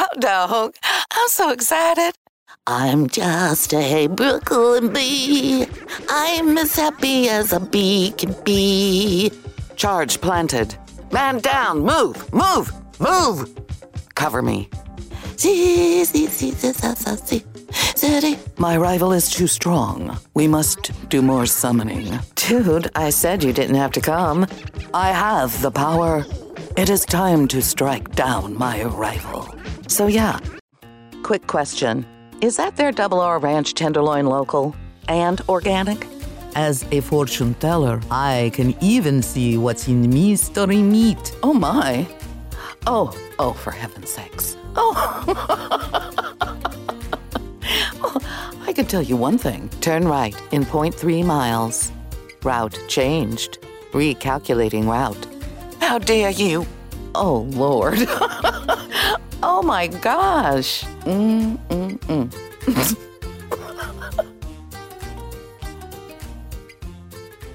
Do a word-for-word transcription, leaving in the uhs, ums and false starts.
hot dog. I'm so excited. I'm just a Brooklyn bee. I'm as happy as a bee can be. Charge planted. Man down. Move. Move. Move. Cover me. See, see, see, see, see, see, see. My rival is too strong. We must do more summoning. Dude, I said you didn't have to come. I have the power. It is time to strike down my rival. So yeah. Quick question. Is that their Double R Ranch tenderloin local and organic? As a fortune teller, I can even see what's in mystery meat. Oh my. Oh, oh, for heaven's sakes. Oh. Oh, I can tell you one thing. Turn right in zero point three miles. Route changed. Recalculating route. How dare you? Oh, Lord. Oh, my gosh. Mm, mm, mm.